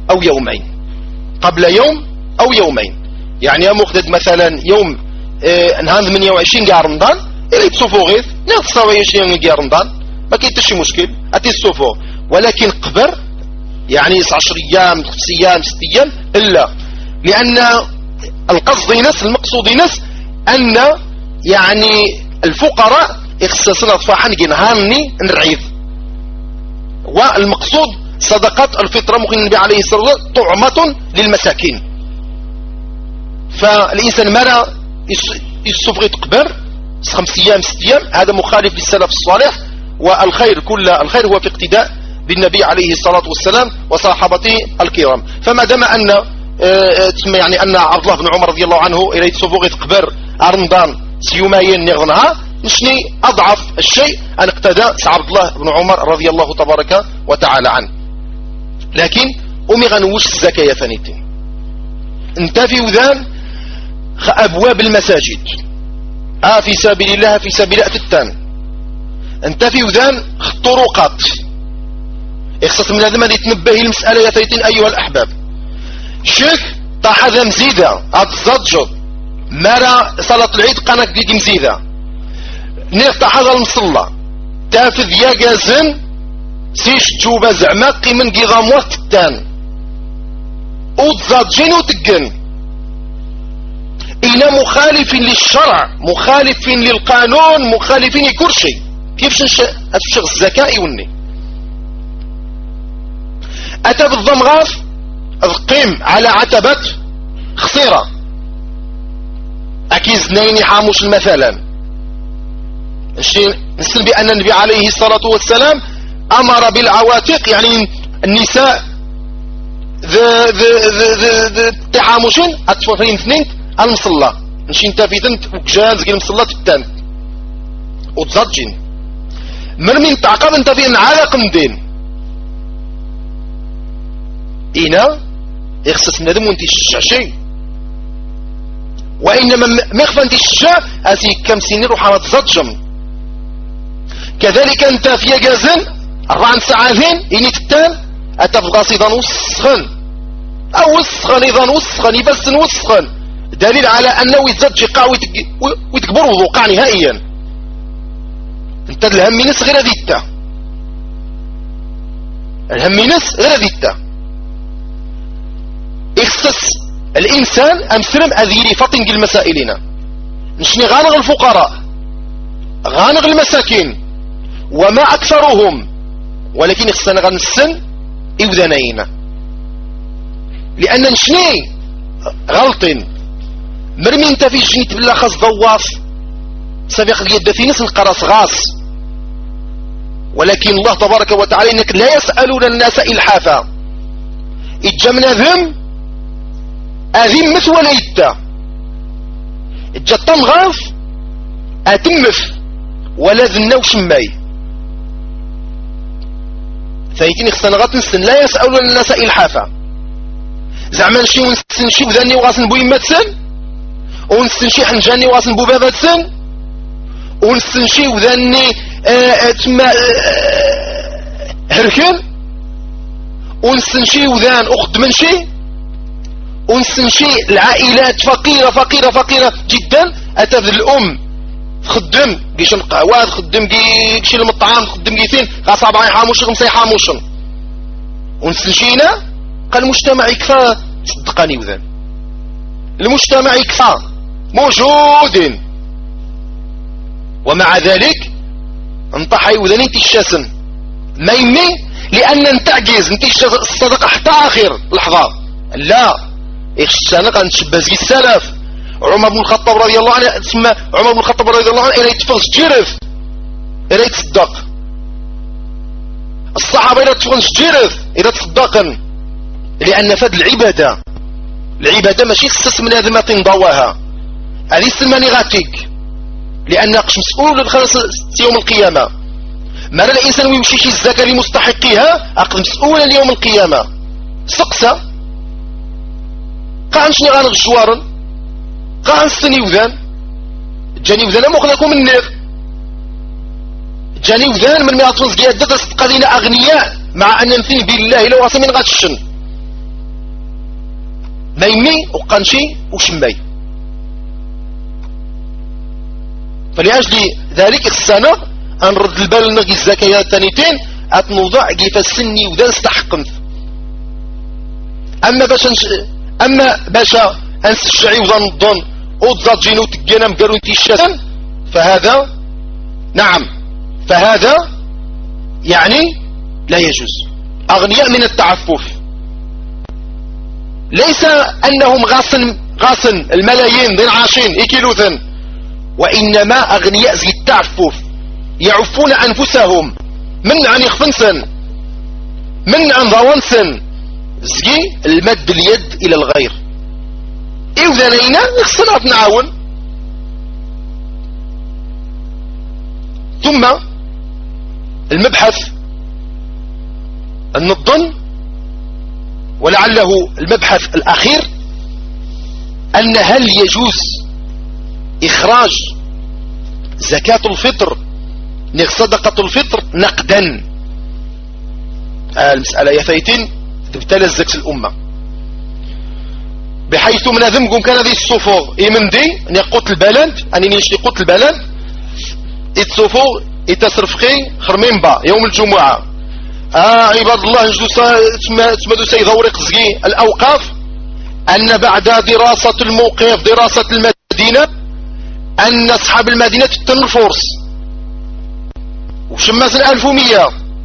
أو يومين يعني مخدد مثلا يوم نهار 28 كاع رمضان إلى يتصفوغ نتصوي 20 كاع رمضان ما كاينش مشكل أتي الصفوغ، ولكن قبر يعني 10 أيام 5 أيام 6 أيام إلا، لأن القصد نس المقصود نس أن يعني الفقراء يخصصنا طفاحا نهارني نرعيذ، والمقصود صدقة الفطرة ممكن النبي عليه الصلاة والسلام طعمة للمساكين. فالإنسان مرة يسفغ تقبر 5 أيام 6 أيام، هذا مخالف للسلف الصالح، والخير كل الخير هو في اقتداء بالنبي عليه الصلاة والسلام وصحابته الكرام. فما دام أن يعني أن عبد الله بن عمر رضي الله عنه إلى يتسفغ تقبر رمضان سيومين نغنها نشني أضعف الشيء أن اقتدى عبد الله بن عمر رضي الله تبارك وتعالى عنه. لكن أمي غنوش الزكاة ثانيتين انت في وذان أبواب المساجد في سبيل الله في سبيل التان انت في وذان الطرقات اخصص من هذا ما يتنبه المسألة ثانيتين أيها الأحباب. شيخ طاح هذا مزيدة أتزجر مرة صلاة العيد قناك دي مزيدة نفتح هذا المصلى تافذ يا جازن سيش تجوبة زعما قيمن قيغاموات التان وتزادجين وتقن إلى مخالف للشرع مخالف للقانون مخالف لكل شيء. كيف تشغل الزكاة يوني أتى بالضمغاف القيم على عتبة خصيرة أكيد زنين حاموش مثلا نسل بأن النبي عليه الصلاة والسلام أمر بالعواتق يعني النساء ذي تحاموشين أتفرين اثنين المصلى نشين تافيدنت وكجانز قيل المصلى تتان وتزادجين مرمين تعقب انت فين على قمدين إنا يخصص ندم وانت الشعشي وإنما مخفى انت الشع أسي كم سنين روحا تزادجم. كذلك انت في جازن 4 ساعتين إني تتان أتفغى صيدا وسخن أو وسخن إذا وسخن يبسن وسخن دليل على أنه يتزادج قاع ويتكبر وضوقع نهائيا. انت الهمينس غير ذيتا الهمينس غير ذيتا اخصص الإنسان أمسلم أذيري فطنق المسائلنا نشني غانغ الفقراء غانغ المساكين وما أكثرهم ولكن اخصنا غنسن إوذانينا لأن نشني غلطين مرمي انت في جنيت بالله خاص ضواف سابق اليد في نس القراص غاص ولكن الله تبارك وتعالى إنك لا يسألون الناس إلحافا إجمنا ذم أذم مثل ولا يتا الجطام غاف أتمف ولا ذنو شماي ثايتين اختنغات نسن لا يسألون الناس إلحافا زعما نشي ونسنشي وذاني وغاسن بو يماتسن ونسنشي حنجاني وغاسن بو باباتسن ونسنشي وذاني تما هركن ونسنشي وذان أخت منشي ونسنشي العائلات فقيرة جدا أتذ الأم تخدم قيش القهوة تخدم قيش المطعام تخدم قيثين غاص 4 يحاموشن 5 يحاموشن ونسنشينا قال المجتمع يكفى صدقاني وذان المجتمع يكفى موجود ومع ذلك انطحي وذان انت الشاسن ما يمي لأن نتعجز انت الصدقة حتى آخر لحظة لا الشانق نتشبز السلف عمر بن الخطاب رضي الله عنه تسمى عمر بن الخطاب رضي الله عنه إلى يتفغز جرف إلى يتصدق الصحابة إلى يتفغز جرف إلى تصدقا لأن فاد العبادة ماشي خصص من هذا ما تنضواها هذه السلماني غاتيك لأن قش مسؤول للخلاص يوم القيامة ما الإنسان ويمشيش الزكاة لمستحقيها أقل مسؤولا ليوم القيامة سقسى قاعنشني غانغ الجوارن قاعن ستني وذان جاني وذان مخذكم من النير جاني وذان من ميعطفز قيادة صدقالينا أغنياء مع أن نمثل بالله لو غاسمين غاتشن ما يمي وقانشي وشمي فلأجل ذلك السنة أنرد البال نغي الزكاة الثانيتين أتنوضع كيف السني وذان استحقنت أما باشا أنس الشعي وظن الظن أوضزا جينو تقينا مقالو انتي الشاسن، فهذا نعم، فهذا يعني لا يجوز. أغنياء من التعفف، ليس أنهم غاصن الملايين ذين عاشين إكيلوثن، وإنما أغنياء زي التعفف يعفون أنفسهم من عن يخفنسن، من عن ضوانسن، زي المد اليد إلى الغير. إذا لينا نخصنا نعاون. ثم المبحث النظن، ولعله المبحث الأخير، أن هل يجوز إخراج زكاة الفطر صدقة الفطر نقدا؟ المسألة يفايتين تبتلى زكاة الأمة، بحيث من ذمكم كان ذي الصفوغ إيمن دي أن يقوت البلد، أن ينشي قوت البلد الصفوغ يتصرفقي خرمين با يوم الجمعة. عباد الله نجدو تمدو سيدور قزقي الأوقاف، أن بعد دراسة الموقف، دراسة المدينة، أن أصحاب المدينة تنفرس وشماس 1100.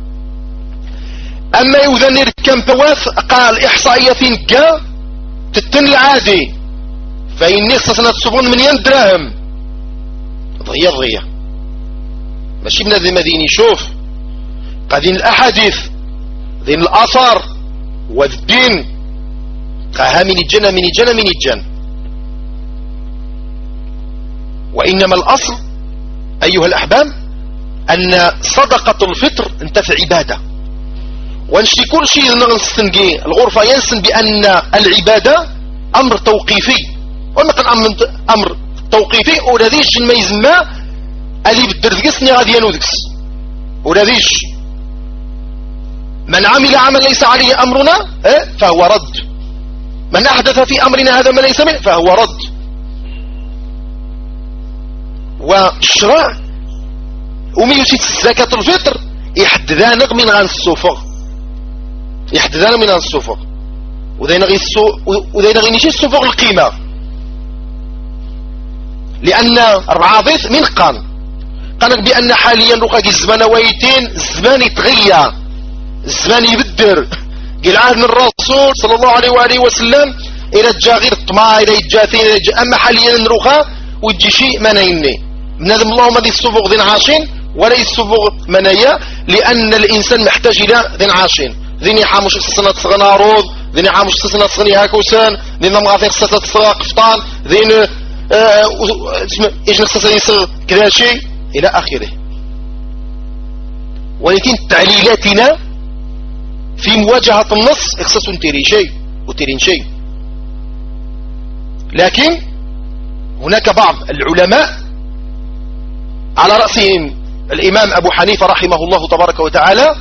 أما يوذنير كم تواف قال إحصائية فين كا تتن العادي، فإني خصصنا تصبون من دراهم ضيّة ماشي من هذه المدينة. شوف قادين الأحاديث ذين الآثار والدين قاها من الجنة. وإنما الأصل أيها الأحباب أن صدقة الفطر انت في عبادة، ونشي كل شيء نستنقي الغرفة ينسن بأن العبادة أمر توقيفي، ونقل أمر توقيفي ولذيش ما يزمى اللي بدرزقسني غادي ينوذكس ولذيش من عمل عمل ليس عليه أمرنا فهو رد، من أحدث في أمرنا هذا ما ليس منه فهو رد. والشرع وميوسيت زكاة الفطر يحددانك من غان الصفغ، يحددانك من غان الصفغ، وذين غي نشي الصفغ القيمة، لأن الرعاضيث من قالك بأن حاليا رقاق الزمان ويتين الزمان يتغير، الزمان يبدر، قيل عهد من الرسول صلى الله عليه وآله وسلم إلى الجاغير الطماع إلى الجاثين، أما حاليا نروخا ويجي شيء منايني من هذا اللهم ذي الصفوغ ذين عاشين ولا الصفوغ منايا، لأن الإنسان محتاج إلى ذين عاشين، ذين يحامش السنة صغن عروض، ذين يحامش السنة صغن هاكوسان، ذين مغافين السنة صغن قفطان، ذين إيش نخصص يصير كذا شيء إلى آخره. ولكن تعليلاتنا في مواجهة النص اخصصوا نتيري شيء وتيرين شيء، لكن هناك بعض العلماء على رأسهم الإمام أبو حنيفة رحمه الله تبارك وتعالى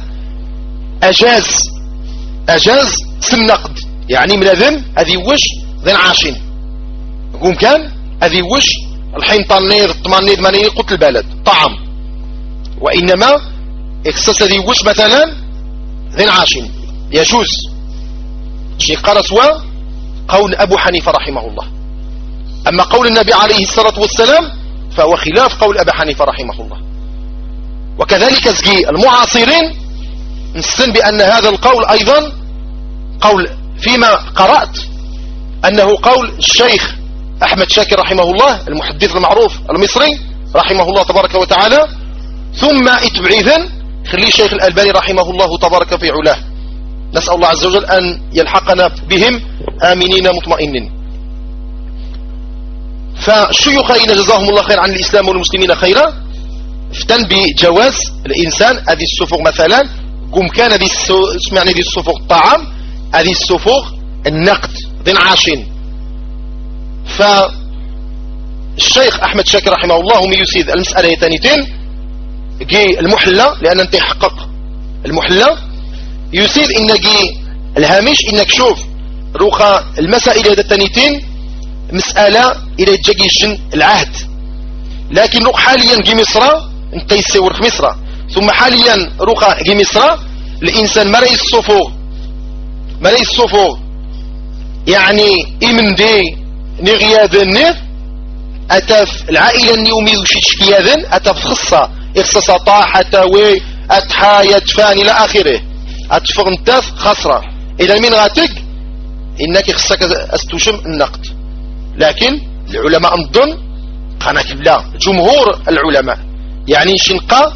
أجاز سم نقد، يعني من ذم هذه وش ذن عاشين يقوم كان هذه وش الحين طنير الطمانير مانير قتل البلد طعم، وإنما اخصص هذه وش مثلا ذن عاشين يجوز. شيء قال سواء قول أبو حنيفة رحمه الله، أما قول النبي عليه الصلاة والسلام فهو خلاف قول أبي حنيفة رحمه الله. وكذلك زكي المعاصرين نستن بأن هذا القول أيضا قول فيما قرأت أنه قول الشيخ أحمد شاكر رحمه الله المحدث المعروف المصري رحمه الله تبارك وتعالى، ثم اتبعيذا خلي الشيخ الألباني رحمه الله تبارك في علاه. نسأل الله عز وجل أن يلحقنا بهم آمنين مطمئنين. فالشيوخين جزاهم الله خير عن الإسلام والمسلمين خيرا افتن بجواز الإنسان هذه السفوغ مثلا قم كان ذي اسمعني ذي السفوغ الطعام، هذه السفوغ النقد ذين عاشين. فالشيخ أحمد شاكر رحمه الله هم يسيد المسألة ثانيتين جي المحلة، لأن انت يحقق المحلة يسيد إن جي الهامش إنك شوف روخا المسائل هذا الثانيتين مسألة إلى جيجن العهد، لكن روخ حاليا جي مصر انت يسيور في مصر، ثم حاليا روخا جي مصر الإنسان مرأي الصفوغ يعني إمن دي نغياذن أتف العائلة النيومي وشيش كياذن أتف خصة إخصاصة طاحة وي أتحايا تفاني إلى آخره أتفغنتف خسرة. إذا من غاتك إنك خصك أستوشم النقد. لكن العلماء نظن قناك بلا جمهور العلماء يعني شنقا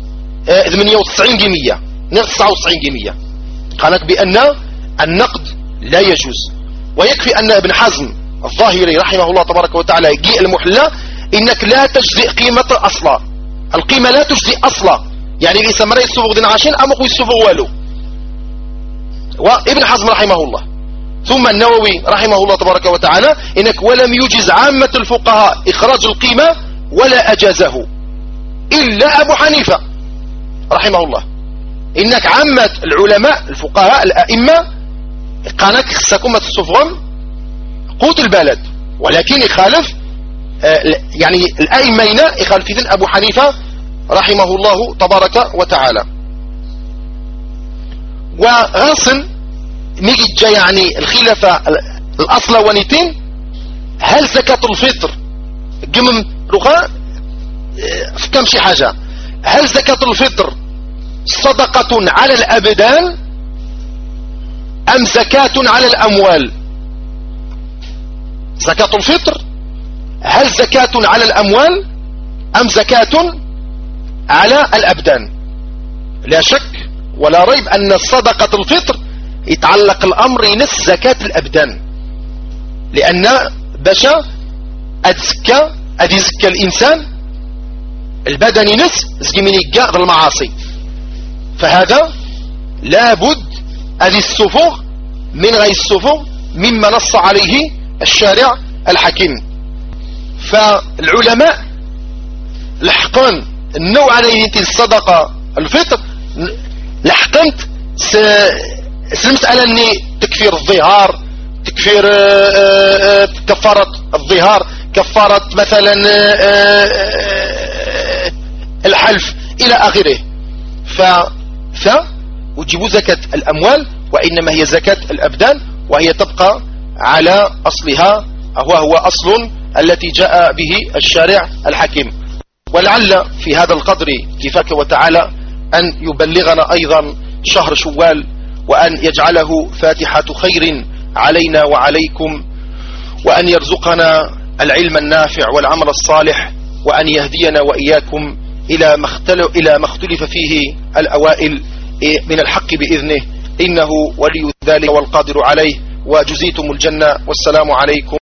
98% 99% قالك بأن النقد لا يجوز. ويكفي أن ابن حزم الظاهري رحمه الله تبارك وتعالى يجيء المحلى إنك لا تجزئ قيمة أصلا. القيمة لا تجزئ أصلا يعني إذا مرأي السفق دين عشان أمقوا السفق والو. وابن حزم رحمه الله ثم النووي رحمه الله تبارك وتعالى إنك ولم يجز عامة الفقهاء إخراج القيمة ولا أجازه إلا أبو حنيفة رحمه الله. إنك عامة العلماء الفقهاء الأئمة قانك خسكم السفغم قوت البلد ولكن يخالف يعني الأئمين يخالفين أبو حنيفة رحمه الله تبارك وتعالى. وغاصن نيجي جاي يعني الخلافة الأصل ونيتين هل زكاة الفطر قمم رخاء في كم شي حاجة. هل زكاة الفطر صدقة على الأبدان أم زكاة على الأموال؟ زكاة الفطر هل زكاة على الأموال أم زكاة على الأبدان؟ لا شك ولا ريب أن صدقة الفطر يتعلق الأمر ينس زكاة الأبدان لأن باشا أدزكى الإنسان البدن ينس زي من يقع بالمعاصي. فهذا لابد أدي السفوغ من غير السفوغ مما نص عليه الشارع الحكيم. فالعلماء لحقن النوع عليه الصدقة الفطر لحقنت المسألة أني تكفير الظهار تكفير كفارة الظهار كفارة مثلا الحلف إلى آخره. وجيبوا زكاة الأموال وإنما هي زكاة الأبدان وهي تبقى على أصلها وهو أصل التي جاء به الشارع الحكيم. ولعل في هذا القدر كفاك وتعالى أن يبلغنا أيضا شهر شوال وأن يجعله فاتحة خير علينا وعليكم وأن يرزقنا العلم النافع والعمل الصالح وأن يهدينا وإياكم إلى ما اختلف فيه الأوائل من الحق بإذنه إنه ولي ذلك والقادر عليه. وجزيتم الجنة والسلام عليكم.